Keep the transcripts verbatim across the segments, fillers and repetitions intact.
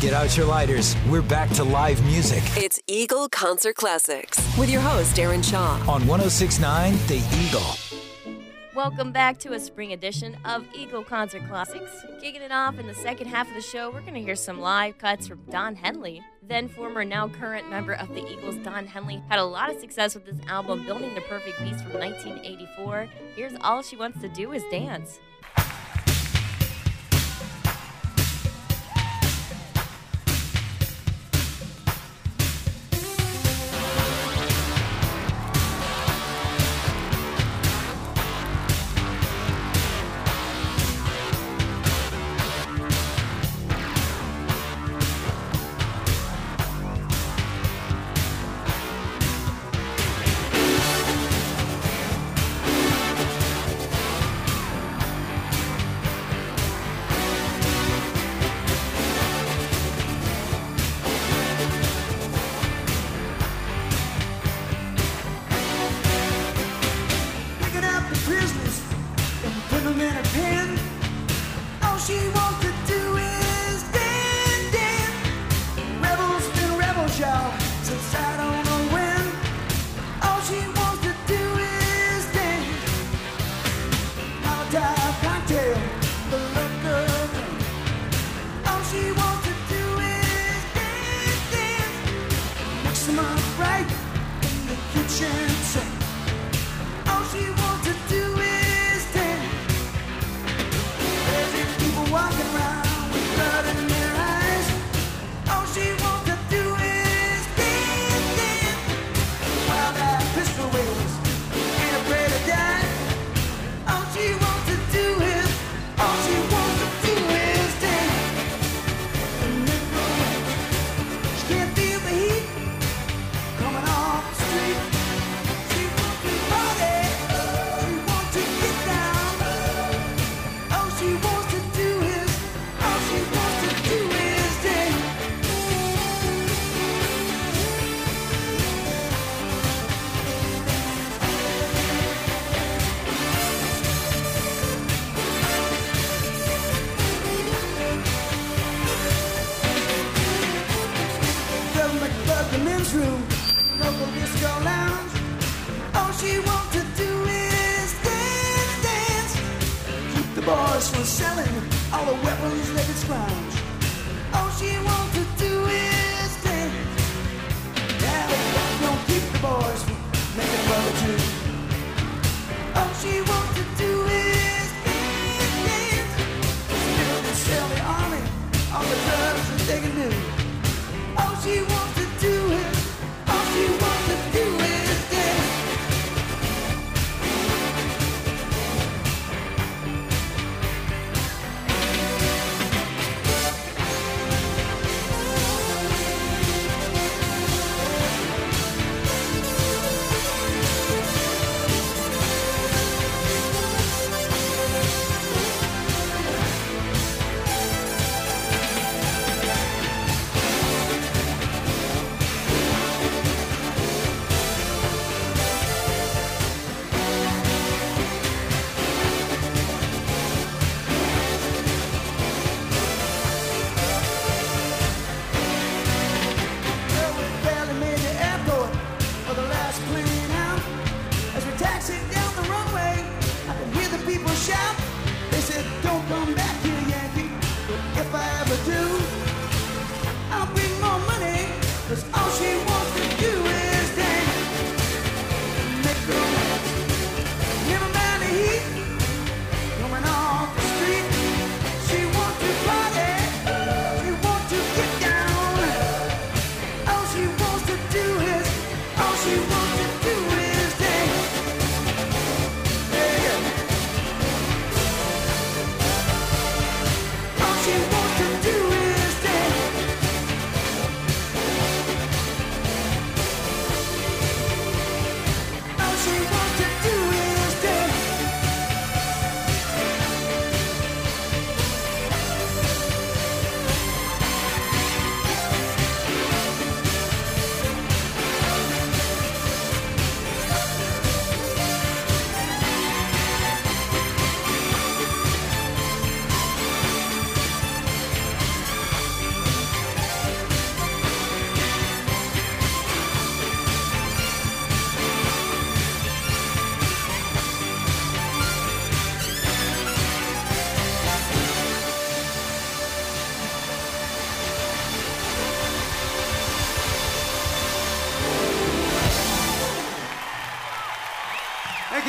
Get out your lighters. We're back to live music It's Eagle Concert Classics with your host, Aaron Shaw. on one oh six point nine The Eagle. Welcome back to a spring edition of Eagle Concert Classics. Kicking it off in the second half of the show, we're going to hear some live cuts from Don Henley. Then former, now current member of the Eagles, Don Henley, had a lot of success with this album, Building the Perfect Beast from nineteen eighty-four. Here's All She Wants to Do Is Dance. Picking up the prisoners and putting them in a pen. All she wants to do is dance, dance. Rebels been rebels, y'all, since I don't know when. All she wants to do is dance. Molotov cocktail, the look of them. All she wants to do is dance, dance. Mix them up right in the kitchen sink. All she wants to do is dance. There's these people walking around with blood in their eyes. All she wants to do is dance, dance. While that pistol waves, ain't afraid to die. All she wants to do is, all she wants to do is dance. And then she can't feel the heat coming off the street. She wants to party, she wants to get down. All she wants to do is, all she wants to do is dance. The McBug, the men's room, local disco lounge. All she wants to do is dance, dance. Keep the boys from selling all the weapons they can scrounge. All she wants to do is dance. Yeah, but don't keep the boys from making love too. All she wants to do is dance, dance. Still they sell the army all the drugs that they can do. All she wants to do is, all she wants to do is dance.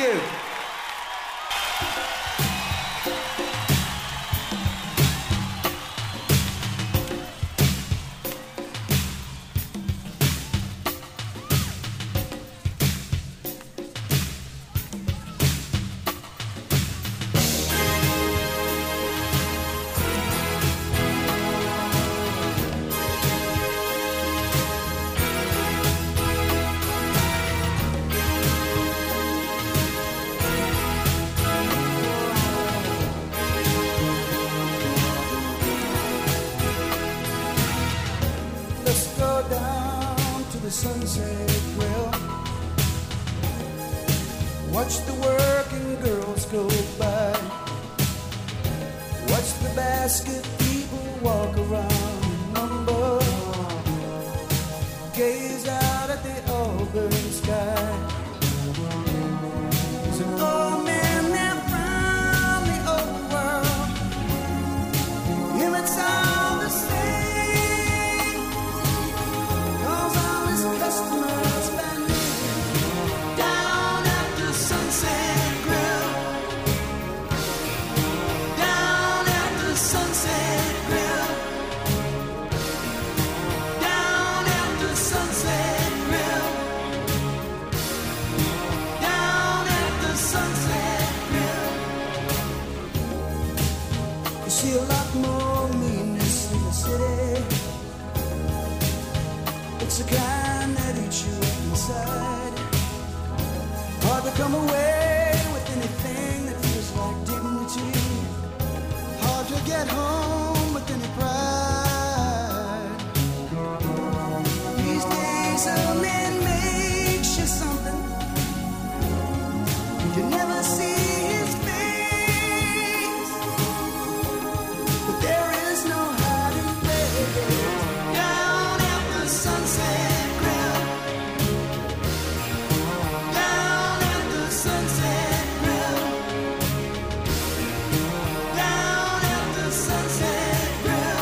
you. Sunset Grill. Watch the working girls go by. Watch the basket people walk around and mumble. Gaze out at the Auburn sky. There's an old man there from the old world. Him it's all the same. Customers standing down at the Sunset Grill. Down at the Sunset Grill. Down at the Sunset Grill. Down at the Sunset Grill. You see a lot more meanness in the city. It's the kind that eats you up inside. Hard to come away with anything that feels like dignity. Hard to get home with any pride. These days a man makes you something. You never see his face. But there is no hiding place. Down at the Sunset Grill. Down at the Sunset Grill. Down at the Sunset Grill.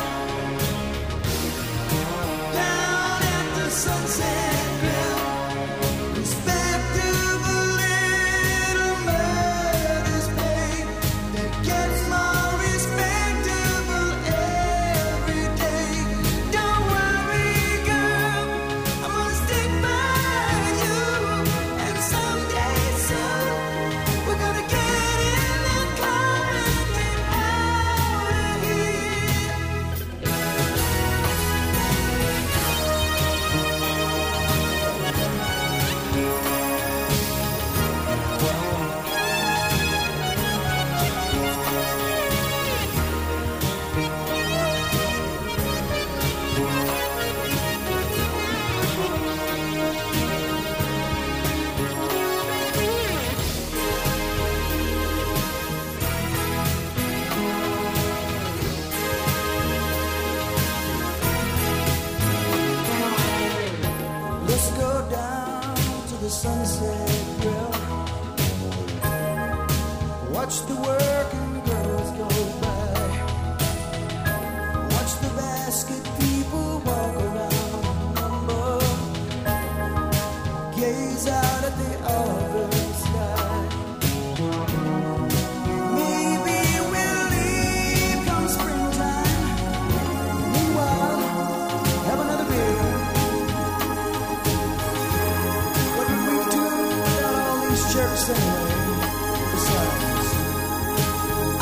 Down at the Sunset Grill. Respectable little murder's paid that gets more respectable every day. Don't worry, girl, I'm gonna stick by you, and someday soon we're gonna get in that car and get out of here. Let's go down to the Sunset Grill. Watch the working girls go by. Watch the basket people walk around and mumble. Gaze out at the Auburn sky. Maybe we'll leave come springtime. Meanwhile, have another beer. What would we do without all these jerks anyway? Besides,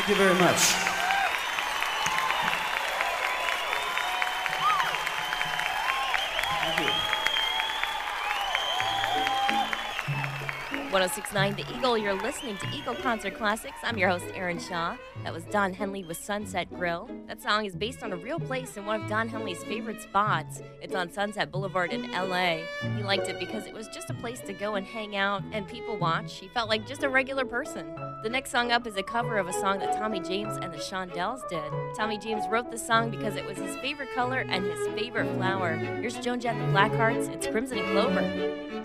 Thank you very much. one oh six point nine The Eagle, you're listening to Eagle Concert Classics. I'm your host, Aaron Shaw. That was Don Henley with Sunset Grill. That song is based on a real place in one of Don Henley's favorite spots. It's on Sunset Boulevard in L A. He liked it because it was just a place to go and hang out and people watch. He felt like just a regular person. The next song up is a cover of a song that Tommy James and the Shondells did. Tommy James wrote the song because it was his favorite color and his favorite flower. Here's Joan Jett and the Blackhearts. It's Crimson and Clover.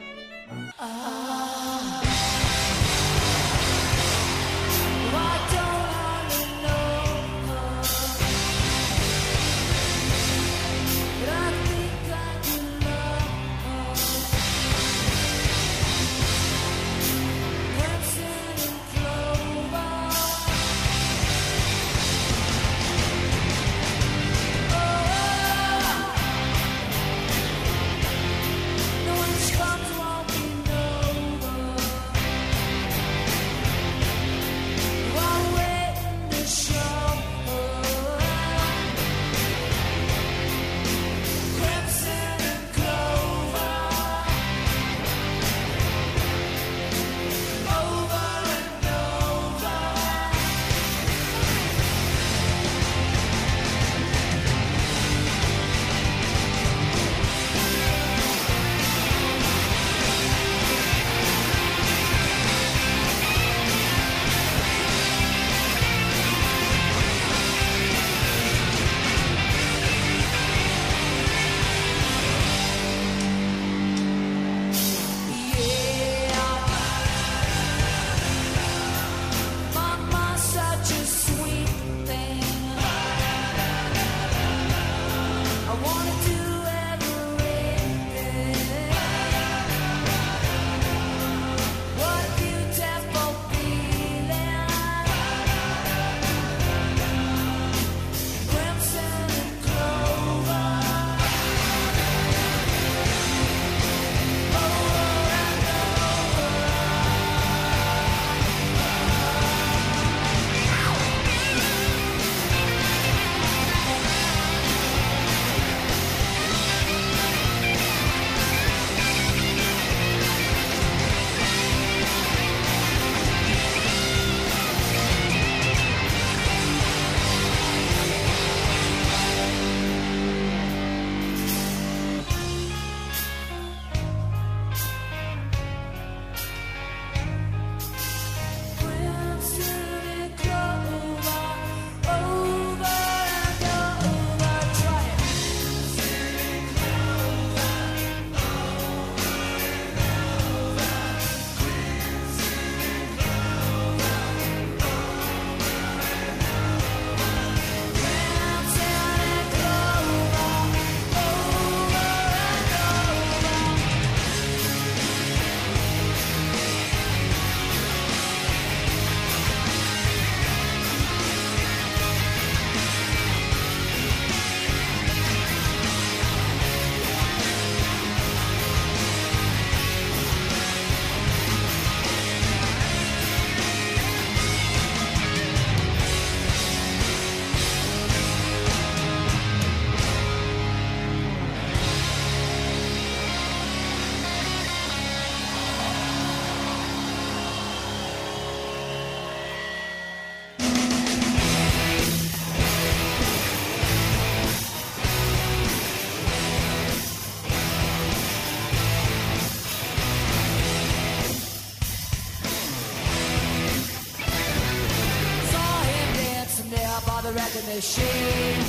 The record machine.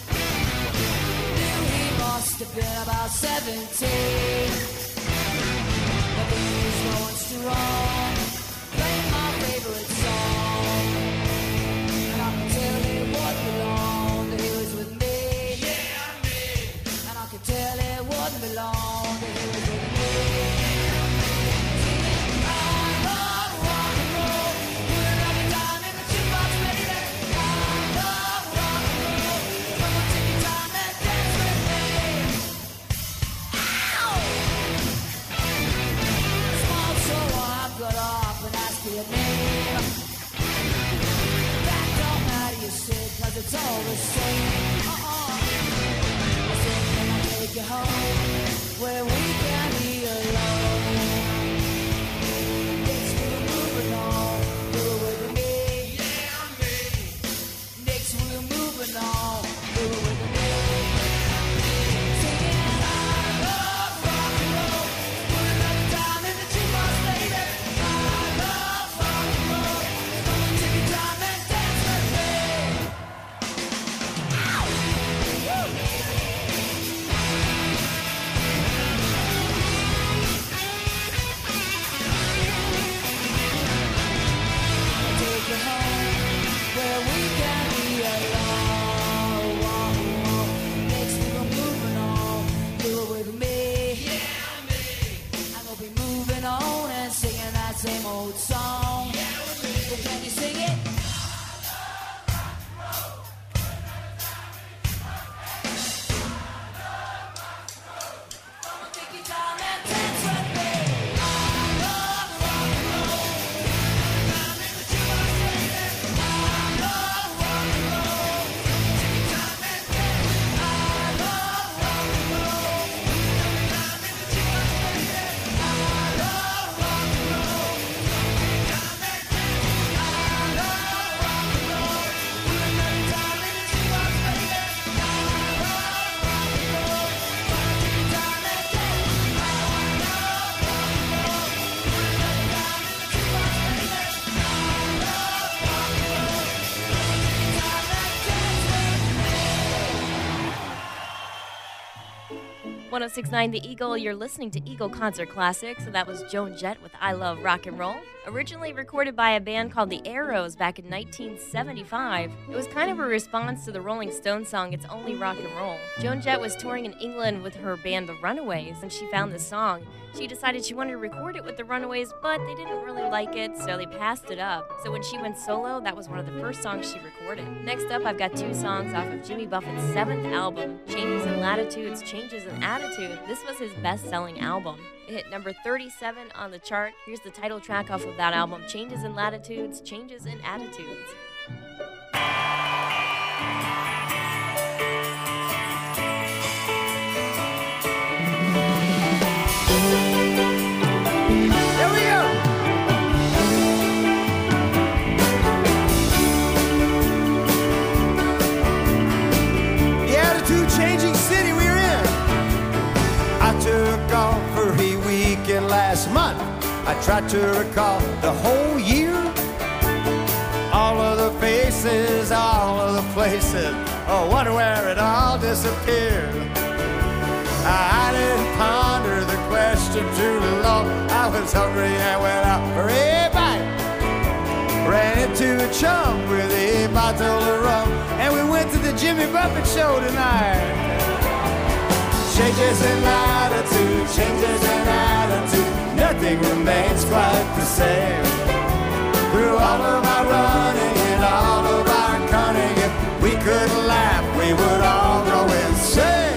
Knew he must have been about seventeen. The blues going strong, playing my favorite song, and I can tell it wasn't long that he was with me. Yeah, me. And I can tell it wasn't long that he was with me. But I same old song. But can you sing it? Take your time and dance with me. I love rock and roll. I'm in the jukebox, baby. I love rock and roll. Take your time and dance. I love rock and roll. I'm in the jukebox, baby. I love rock and roll. Take your time and dance. I love rock and roll. Every time in the jukebox, baby. I love rock and roll. Take your time and dance. one oh six point nine The Eagle, you're listening to Eagle Concert Classics. So that was Joan Jett with I Love Rock and Roll. Originally recorded by a band called The Arrows back in nineteen seventy-five, it was kind of a response to the Rolling Stones song It's Only Rock and Roll. Joan Jett was touring in England with her band The Runaways, and she found this song. She decided she wanted to record it with The Runaways, but they didn't really like it, so they passed it up. So when she went solo, that was one of the first songs she recorded. Next up, I've got two songs off of Jimmy Buffett's seventh album, Changes in Latitudes, Changes in Attitude. This was his best-selling album. It hit number thirty-seven on the chart. Here's the title track off of that album, Changes in Latitudes, Changes in Attitudes. Here we go. The attitude-changing city we're in. I took off for a weekend last month. I tried to recall the whole year. All of the faces, all of the places. Oh, wonder where it all disappeared. I didn't ponder the question too long. I was hungry and went out for a bite. Ran into a chum with a bottle of rum, and we went to the Jimmy Buffett show tonight. Changes in latitude, changes in attitude, nothing remains quite the same. Through all of our running and all of our cunning, if we could laugh, we would all go insane.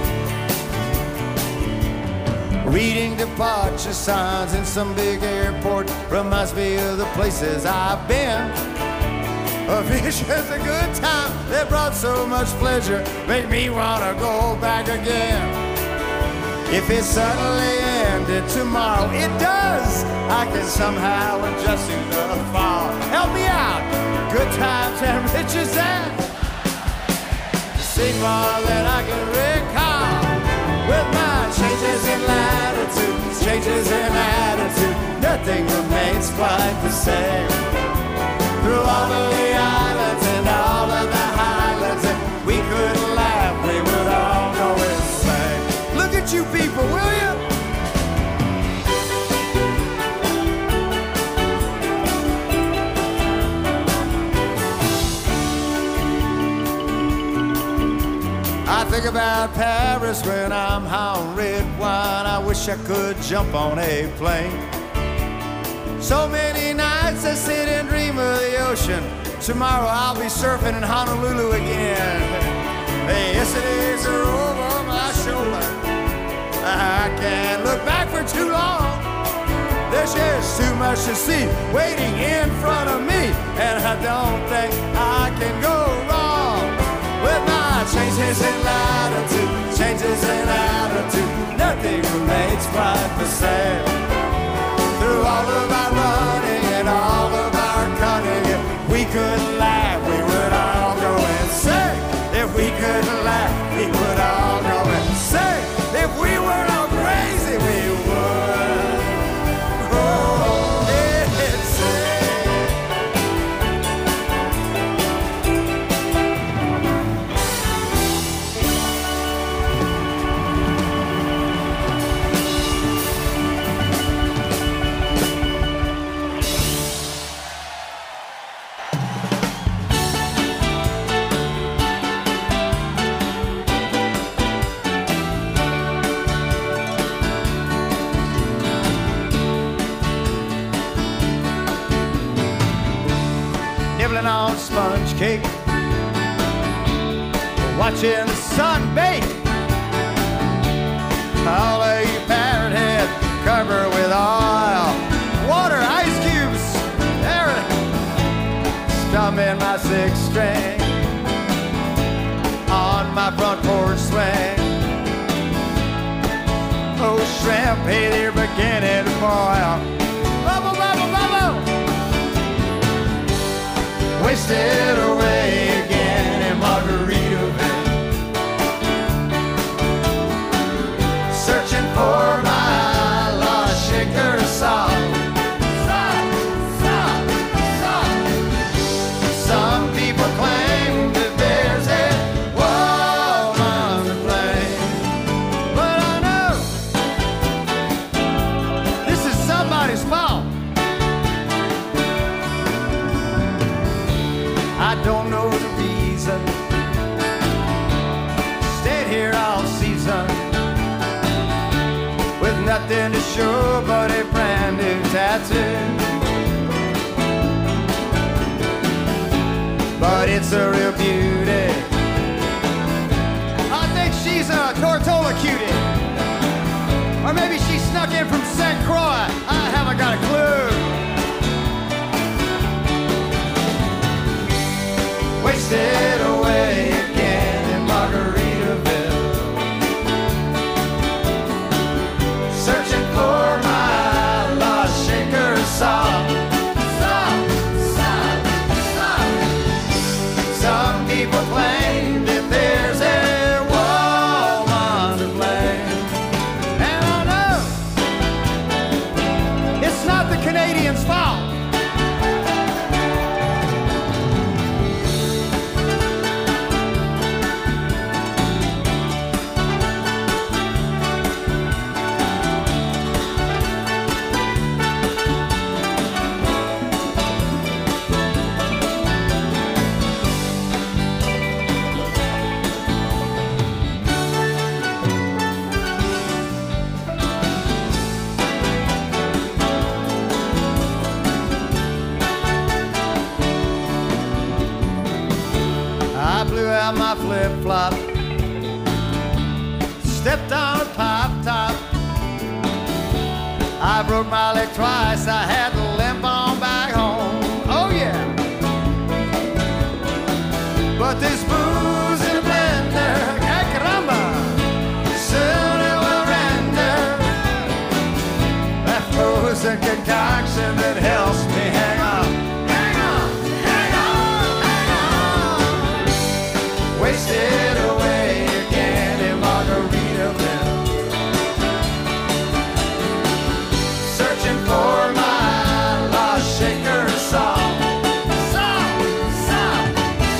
Reading departure signs in some big airport reminds me of the places I've been. A vision's a good time that brought so much pleasure, make me wanna go back again. If it suddenly ended tomorrow, it does. I can somehow adjust to the fall. Help me out. Good times and riches and see more than I can recall. With my changes in latitude, changes in attitude, nothing remains quite the same. Through all of the islands and all of the highlands, if we could laugh, we would all go insane. Look at you people, will you? I think about Paris when I'm high on red wine. I wish I could jump on a plane. So many nights I sit and dream of the ocean. Tomorrow I'll be surfing in Honolulu again. Hey, yesterday's are over my shoulder. I can't look back for too long. There's just too much to see waiting in front of me, and I don't think I can go wrong. With my changes in latitude, changes in attitude, nothing remains quite the same. Through all of our running and all of our cunning, if we could laugh, we would all go insane. If we could laugh, we would all go insane. If we weren't all crazy, we would go insane. nibbling on sponge cake, watching the sun bake. All of you parrot head covered with oil, water, ice cubes, everything. Strumming my six string on my front porch swing. Oh, shrimp, hey, they're beginning to boil. Bubble, bubble, bubble. Wasted away again in Margaritaville, searching for my lost shaker of salt. Salt, salt, salt. Some people claim that there's a woman to blame, but I know this is somebody's fault. I don't know the reason. Stayed here all season with nothing to show but a brand new tattoo. But it's a real beauty. I think she's a Tortola cutie. Or maybe she snuck in from Saint Croix. I haven't got a clue. Wasted away again in Margaritaville, searching for my lost shaker of salt. Salt, salt, salt. Some people claim that there's a woman to blame, and I know it's not the Canadians' fault. I blew out my flip-flop, stepped on a pop top. I broke my leg twice, I had to limp on back home. Oh yeah. But this booze in a blender, que caramba, soon it will render that frozen concoction that helps me hang on. Wasted away again in Margaritaville, searching for my lost shaker of salt. Salt, salt,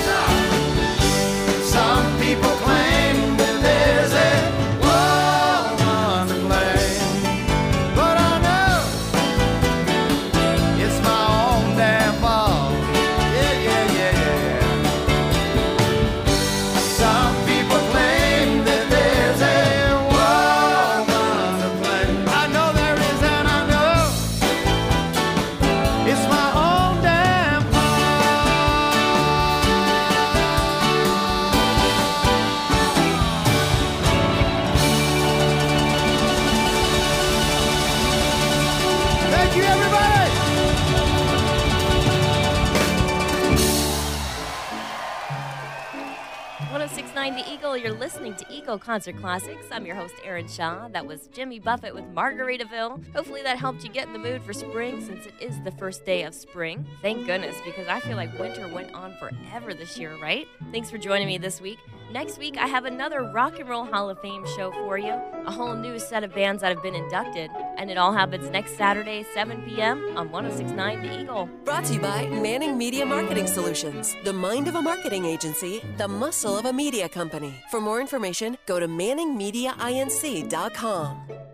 salt. Some people claim that there's a woman to blame, but I know it's my own damn fault. Yeah, yeah, yeah, yeah, yeah. Some people claim that there's a woman to blame. I know there is, and I know it's my own damn fault. Thank you, everybody. one oh six point nine The Eagle, you're listening to Eagle Concert Classics. I'm your host, Erin Shaw. That was Jimmy Buffett with Margaritaville. Hopefully that helped you get in the mood for spring since it is the first day of spring. Thank goodness, because I feel like winter went on forever this year, right? Thanks for joining me this week. Next week, I have another Rock and Roll Hall of Fame show for you. A whole new set of bands that have been inducted. And it all happens next Saturday, seven p.m. on one oh six point nine The Eagle. Brought to you by Manning Media Marketing Solutions, the mind of a marketing agency, the muscle of a media company. For more information, go to manning media inc dot com.